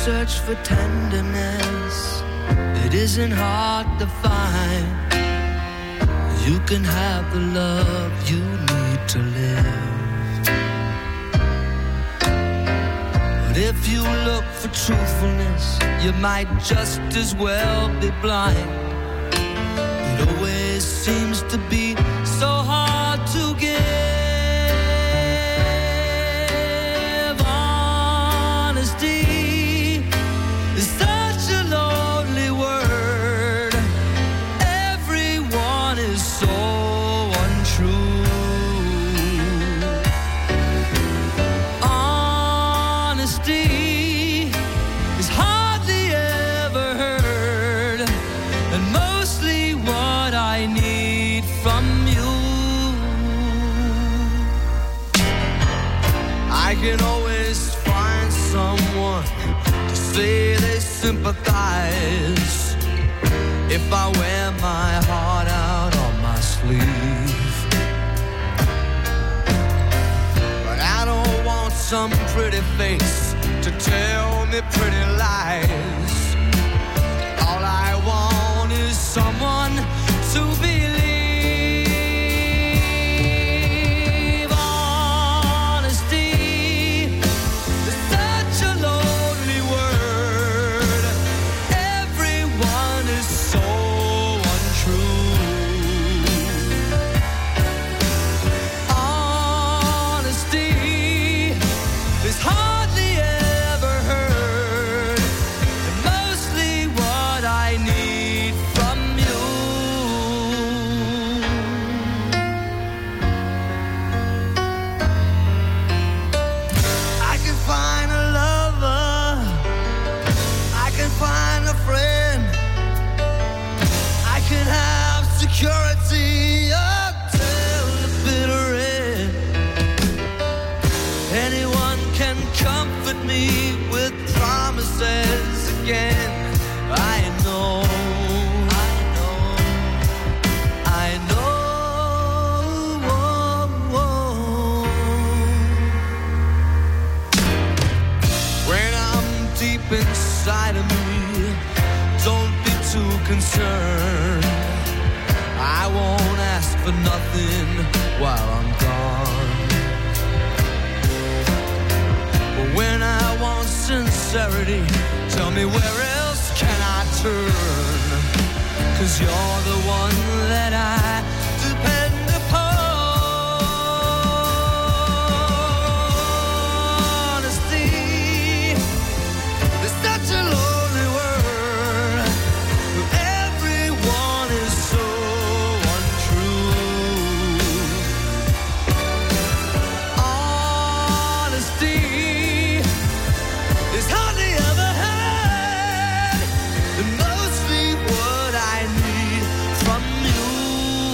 search for tenderness, it isn't hard to find. You can have the love you need to live. But if you look for truthfulness, you might just as well be blind. It always seems to be so hard to give. Honesty is such a lonely word. Everyone is so untrue. Honesty is hardly ever heard, and mostly what I need from you. I can always find someone to say they sympathize if I wear my heart out on my sleeve. But I don't want some pretty face to tell me pretty lies. All I want is someone to believe. Honesty is such a lonely word. Everyone is so untrue. Honesty is hardly ever heard, and mostly what I need from you. I can find a lover, I can find a friend, I can have security until the bitter end. Anyone can comfort me with promises again. I know, I know, I know. When I'm deep inside of me, don't be too concerned. I won't ask for nothing while I'm gone. But when I want sincerity, tell me where else can I turn? 'Cause you're the one that I depend upon. Honesty is such a lonely word. Everyone is so untrue. Honesty is hardly ever heard, and mostly what I need from you.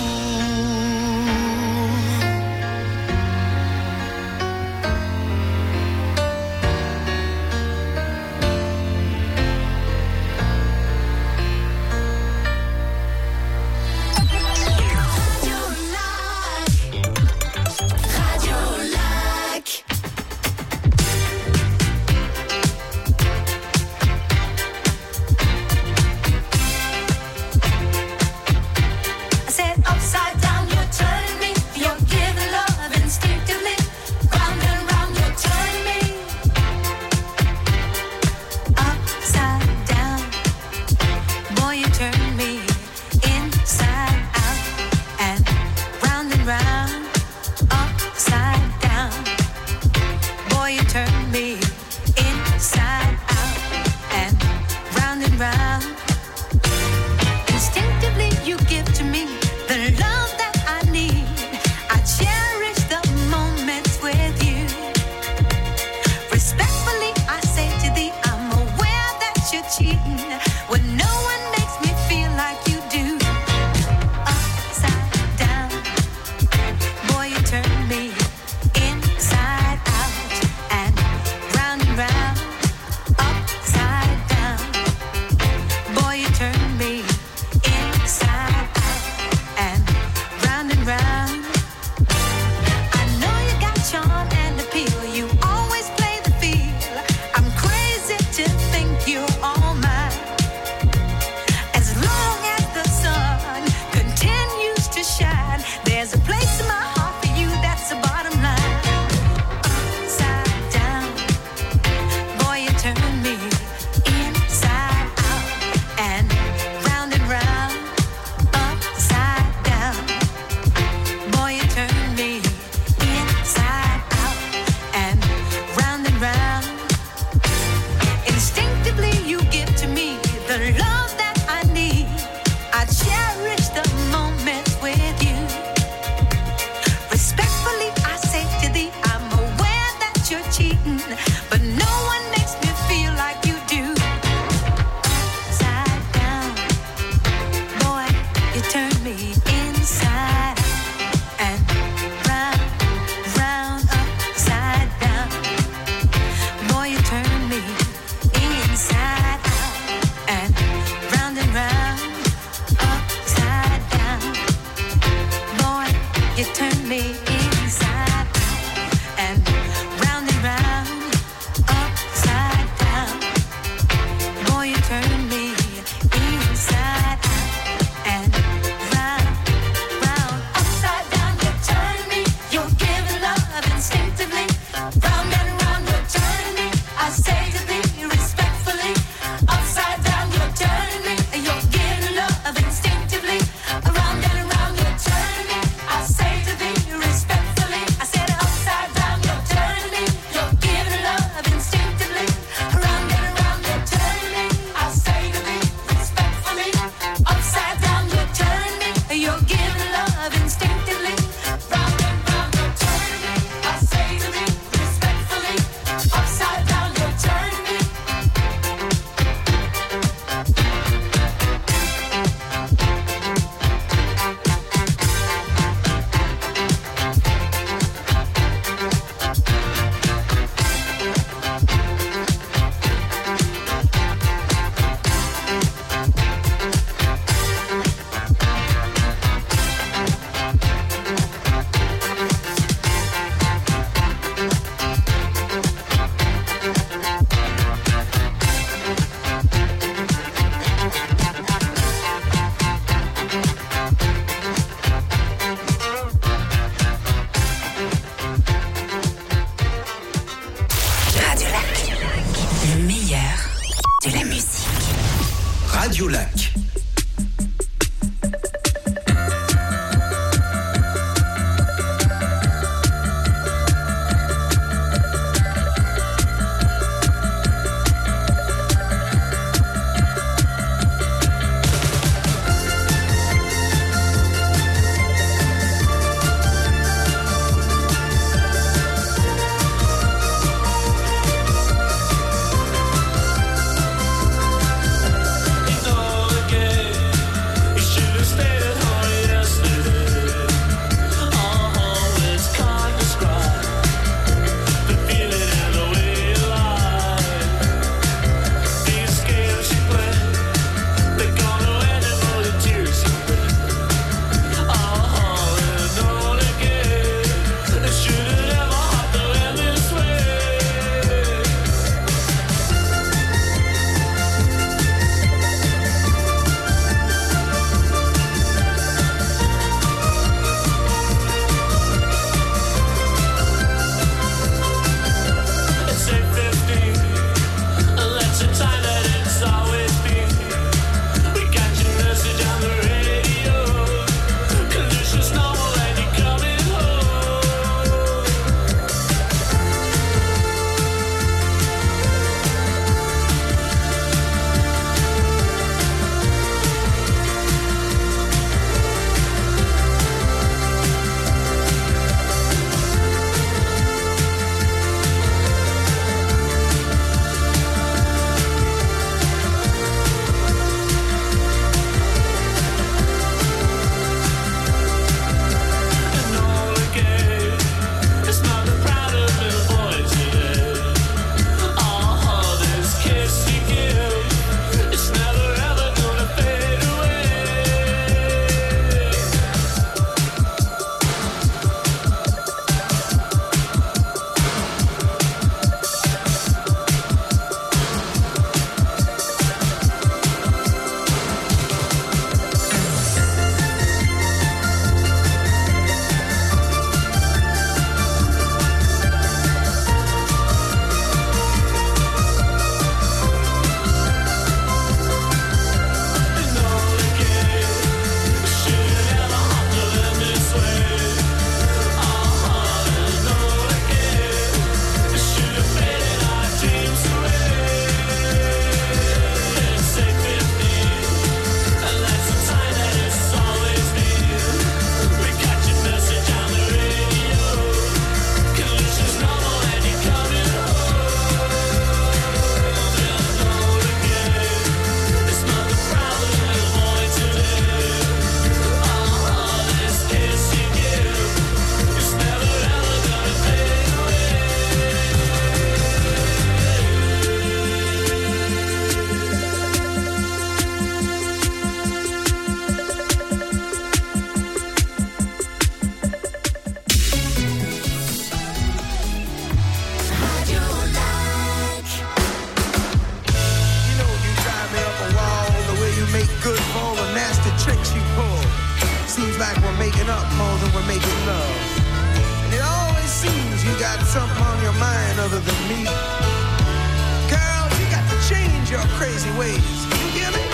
up more than we're making love. And it always seems you got something on your mind other than me. Girl, you got to change your crazy ways. You hear me?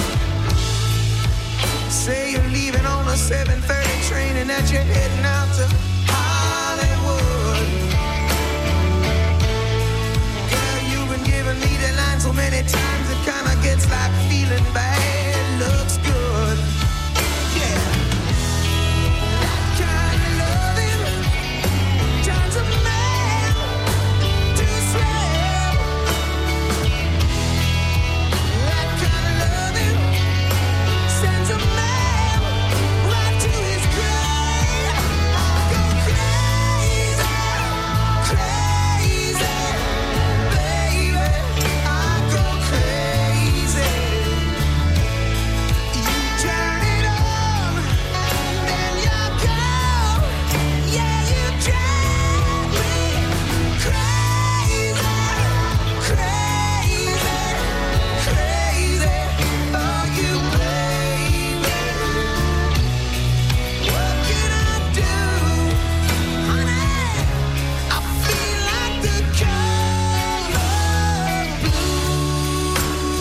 Say you're leaving on a 7:30 train and that you're heading out to Hollywood. Girl, you've been giving me the line so many times it kinda gets like feeling bad looks good. Yeah. That kind of loving turns a man to swell. That kind of loving sends a man right to his grave. I go crazy, crazy, baby. I go crazy. You turn it on, then you go. Yeah, you drive me crazy, crazy, crazy. Oh, you baby. What can I do, honey? I feel like the color blue.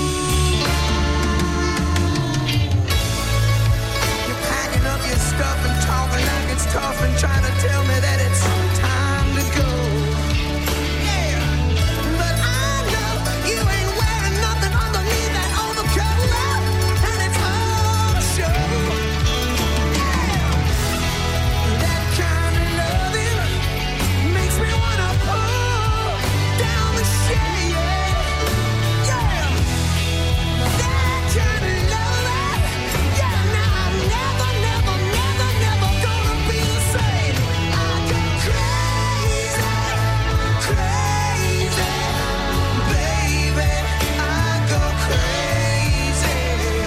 You're packing up your stuff and talking like it's tough and trying to tell me that it's time to go. Yeah, but I know you ain't wearing nothing underneath that overcoat, and it's all to show. Yeah, that kind of loving makes me wanna pull down the shade. Yeah, that kind of loving. Yeah, now I'm never, never, never, never gonna be the same. I go crazy, crazy, baby. I go crazy.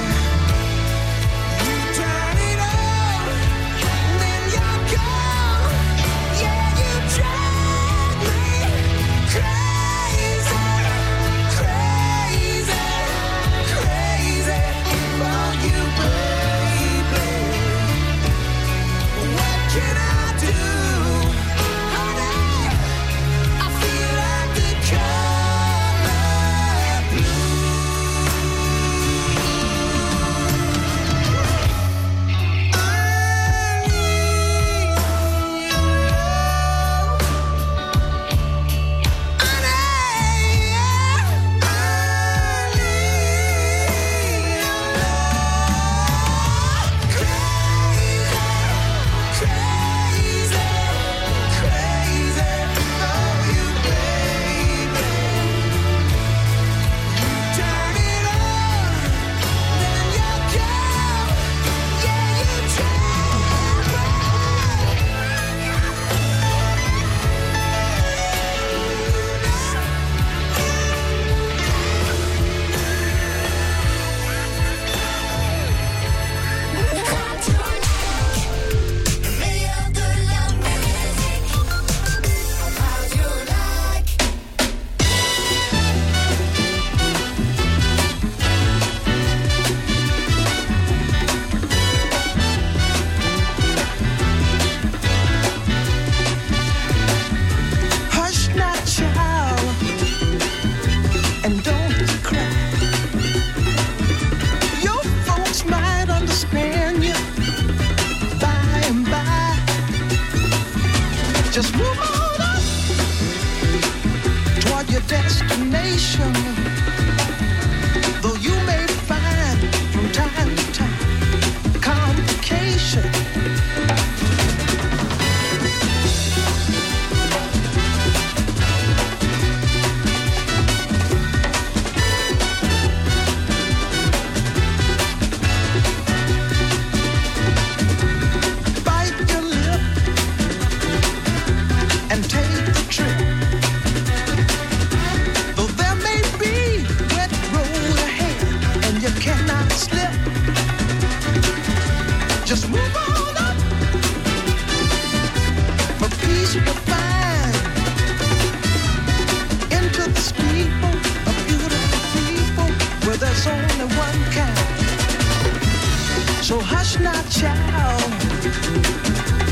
You turn it on, then you're gone. Yeah, you drive me crazy, crazy, crazy for you, baby. What can I do, honey? I feel like the color blue. I need your love, honey. I need your love. Crazy, crazy, crazy for you, baby. You turn it on, then you go. Yeah, you hush now, child, and don't cry. Your folks might understand you by and by. Just move on up toward your destination. Though you may find from time to time complication. Bite your lip and take the trip. Though there may be wet road ahead and you cannot slip, just move on up for peace you can find into the steeple of beautiful people where there's only one kind. So hush not, child,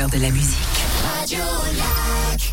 meilleur de la musique. Radio Lac.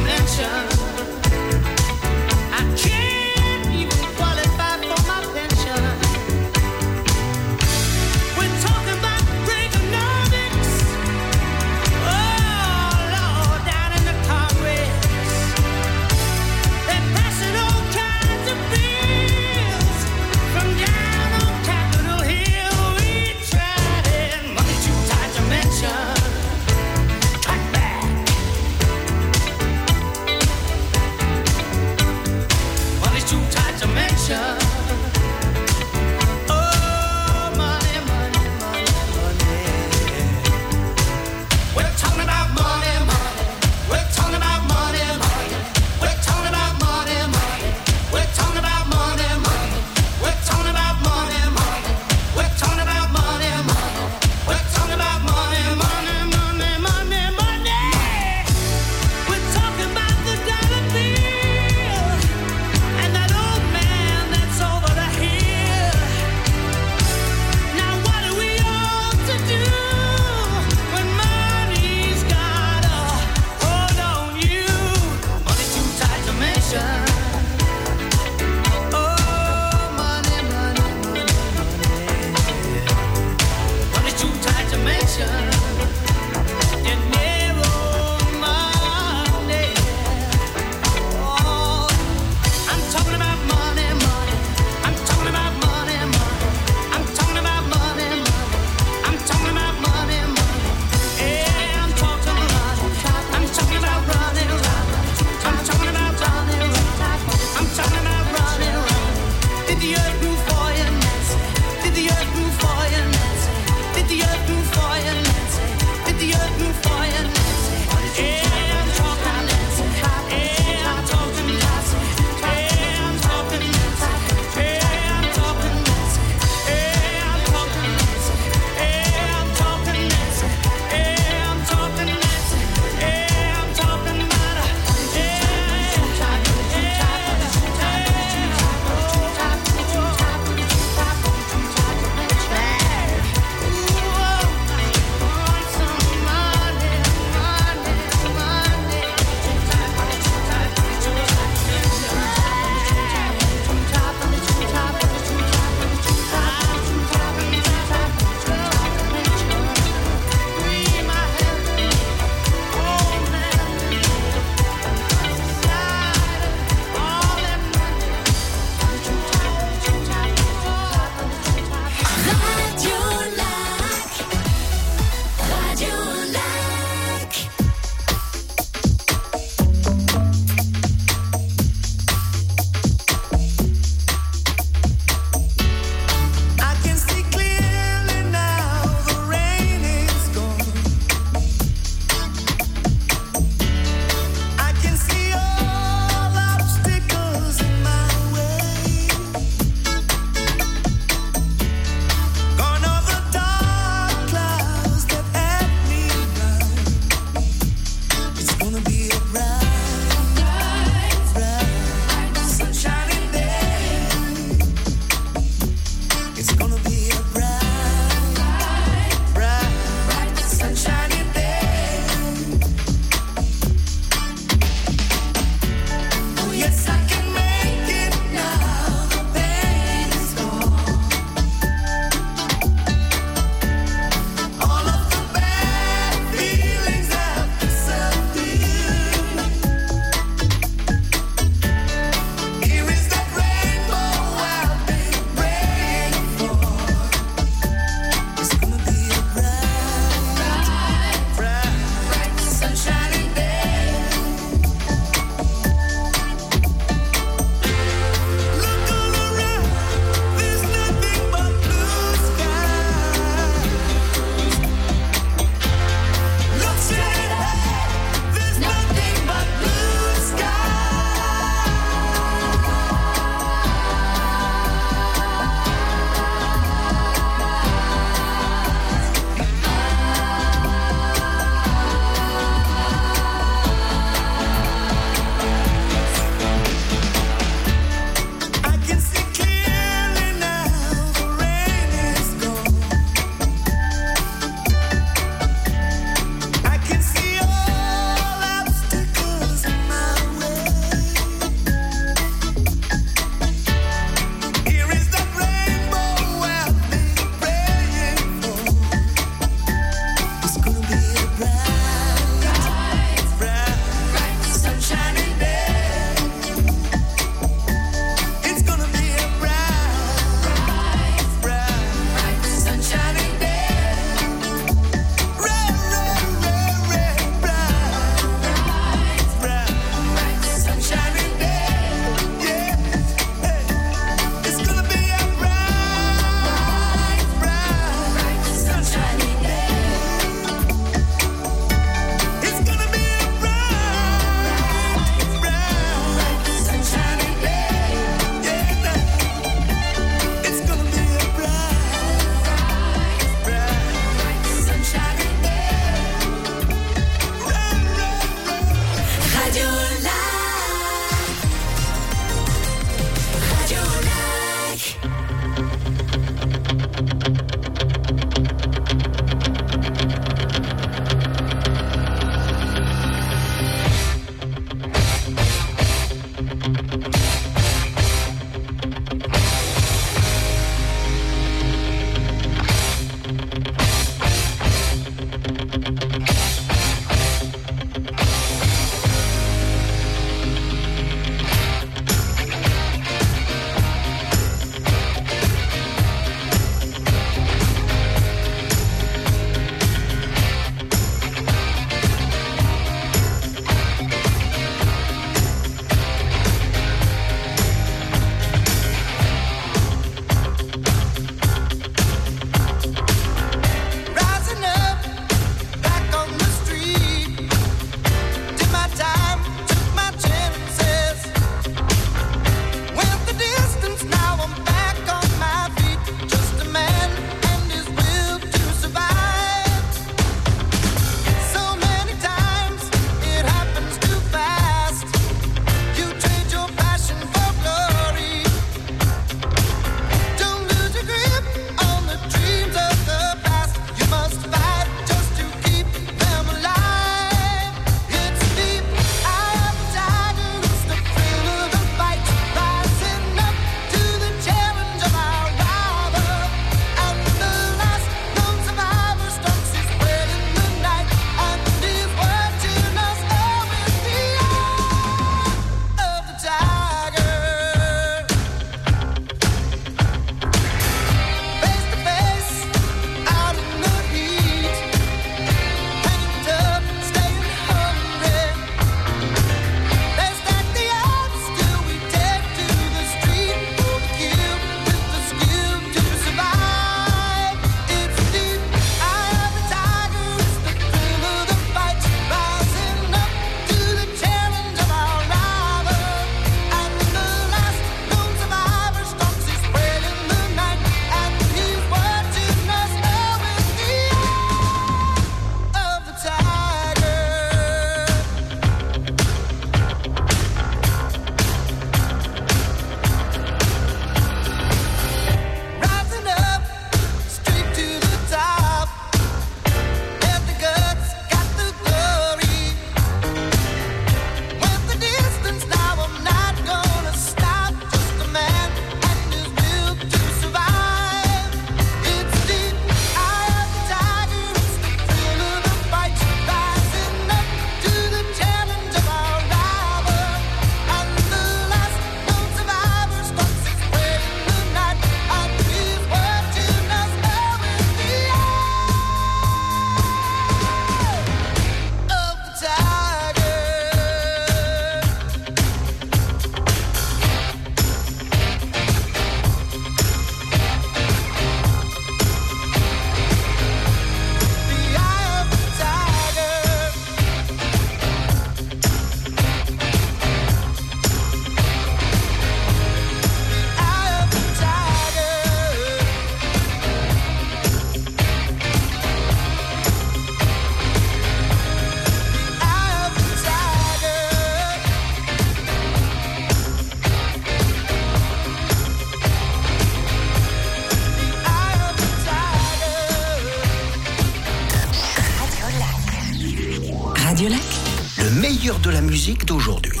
musique d'aujourd'hui.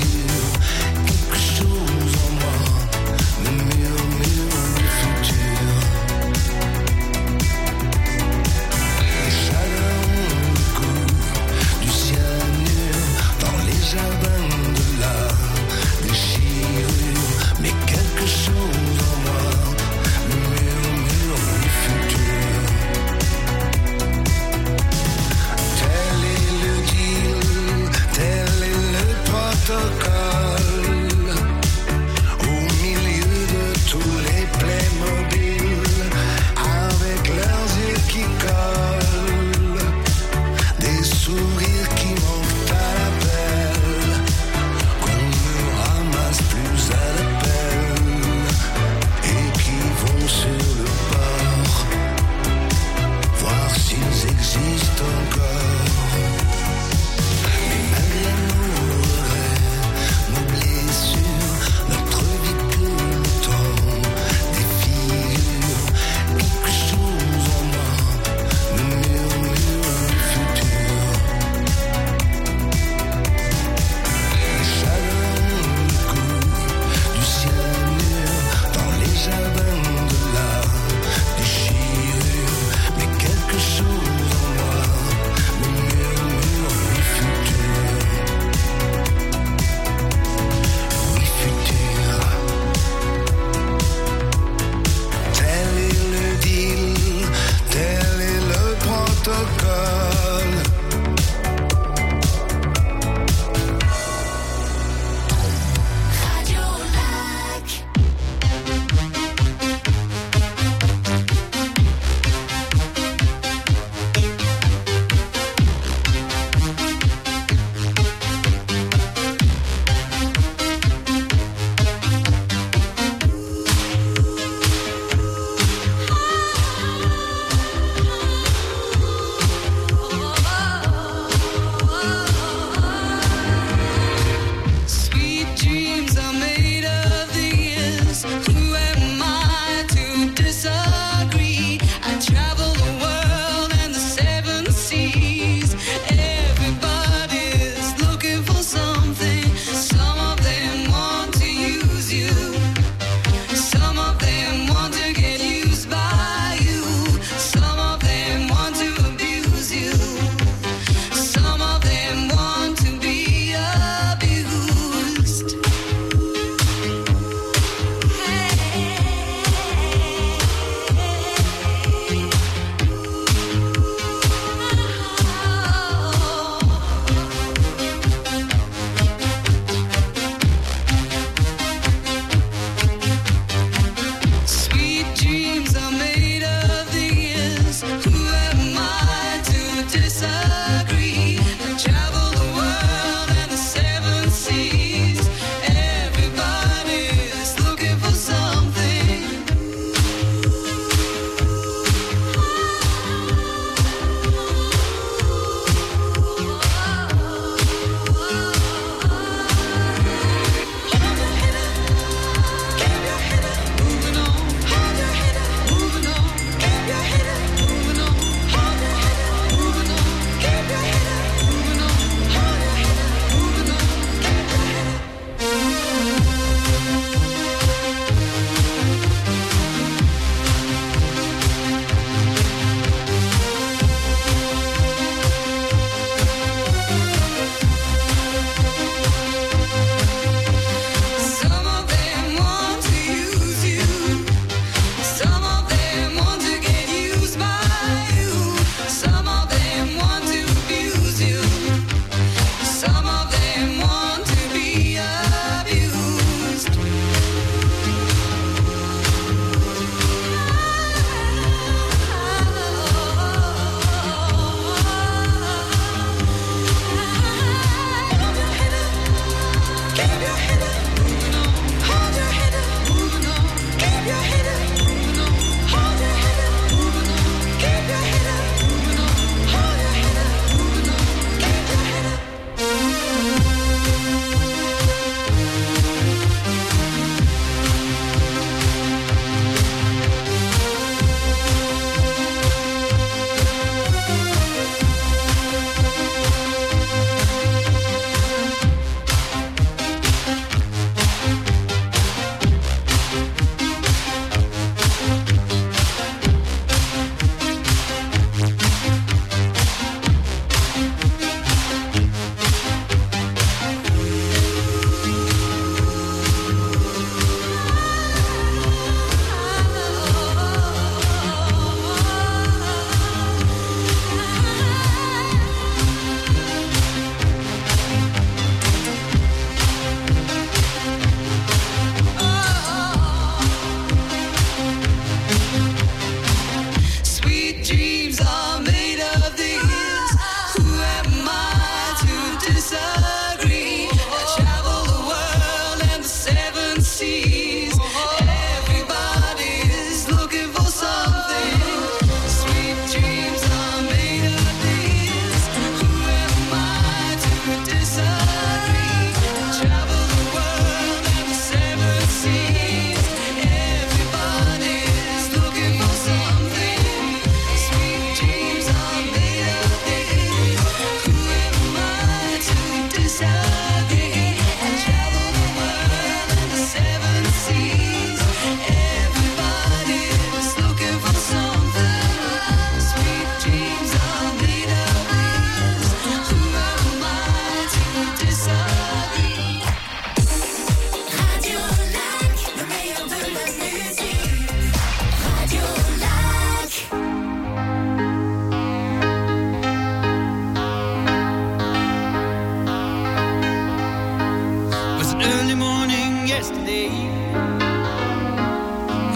Quelque chose en moi me murmure le futur.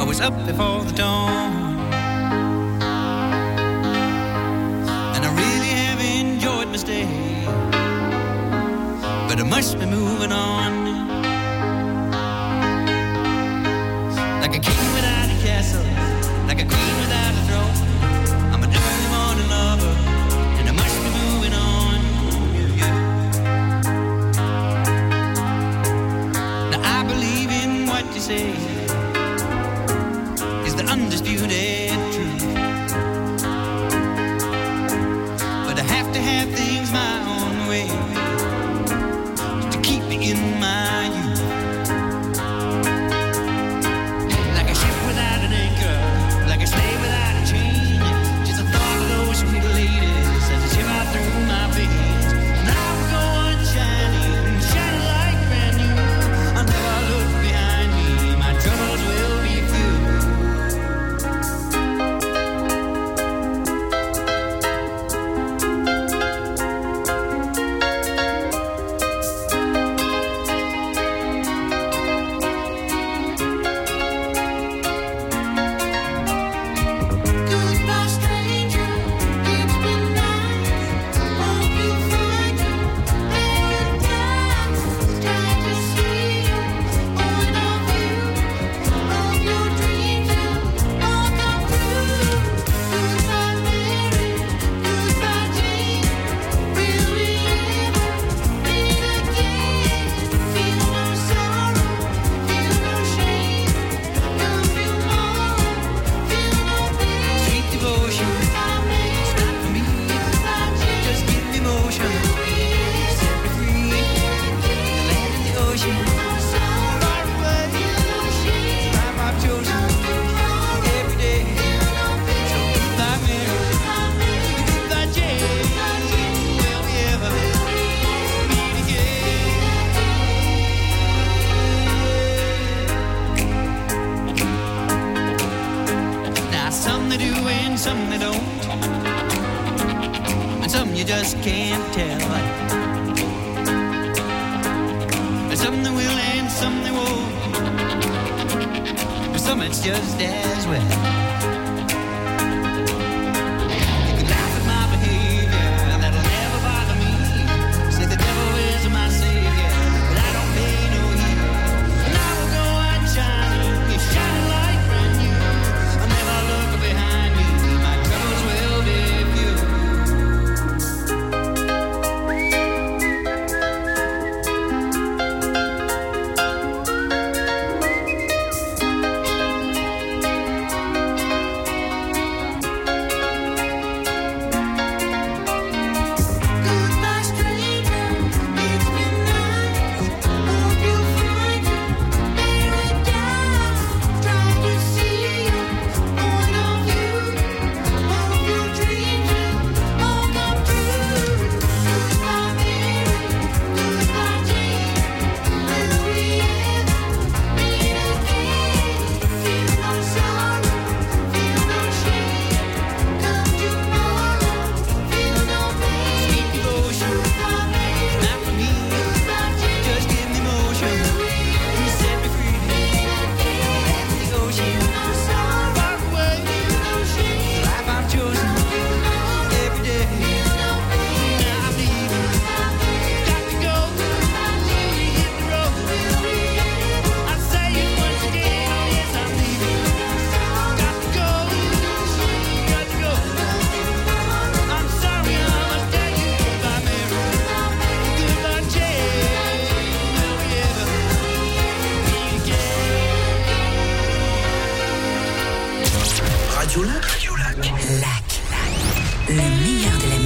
was up before the dawn, and I really have enjoyed my stay, but I must be moving on. Like a king without a castle, like a queen without a throne, I'm an early morning lover, and I must be moving on. Yeah, yeah. Now I believe in what you say is the undisputed truth, but I have to have things my own way to keep me in my youth. Like a ship without an anchor, like a slave without a chain, just the thought of those sweet ladies as they shiver through my veins. And I will go on shining, shining like brand new. I'll never look behind me, my troubles will be few. Goodbye, stranger. It's been nice. Hope you find your paradise. Glad to see you. All of you. Hope your dreams will all come true. Goodbye, Mary. Goodbye, Jane. Will we ever meet again? Feel no sorrow. Feel no shame. Come feel more. Feel no pain. Sweet devotion, Goodbye, Mary. it's not for me. Goodbye, Jane. Just give me motion, set me free. The land and the ocean, far away. Life I've chosen every day. So goodbye, Mary. Goodbye, Jane. Will we ever meet again? Now some they do and some they don't, and some you just can't tell. And some they will and some they won't, and some it's just as well. You can laugh at my behavior, that'll never bother me. Say the devil is my savior, but I don't pay no heed. And I will go on shining, shining like brand new. I'll never look behind me, my troubles will be few. Goodbye, stranger. It's been nice. Hope you find your paradise. Try to see you, all of you. Hope your dreams will all come true. Goodbye, Mary. Goodbye, Jane. Will we ever meet again? Feel no sorrow, feel no shame. Come tomorrow, feel no pain. Sweet devotion, Goodbye, Mary. not for me. Goodbye, Jane. Just give me motion, you set me free. Land and the ocean, far away. The life I've chosen every day. Now I'm leaving, got to go. Hit the road. I say it once again, oh yes I'm leaving. Got to go, got to go. I'm sorry I must tell you goodbye, Mary. Goodbye, Jane. Will we ever meet again? Radio Lac. Lac. Le meilleur de la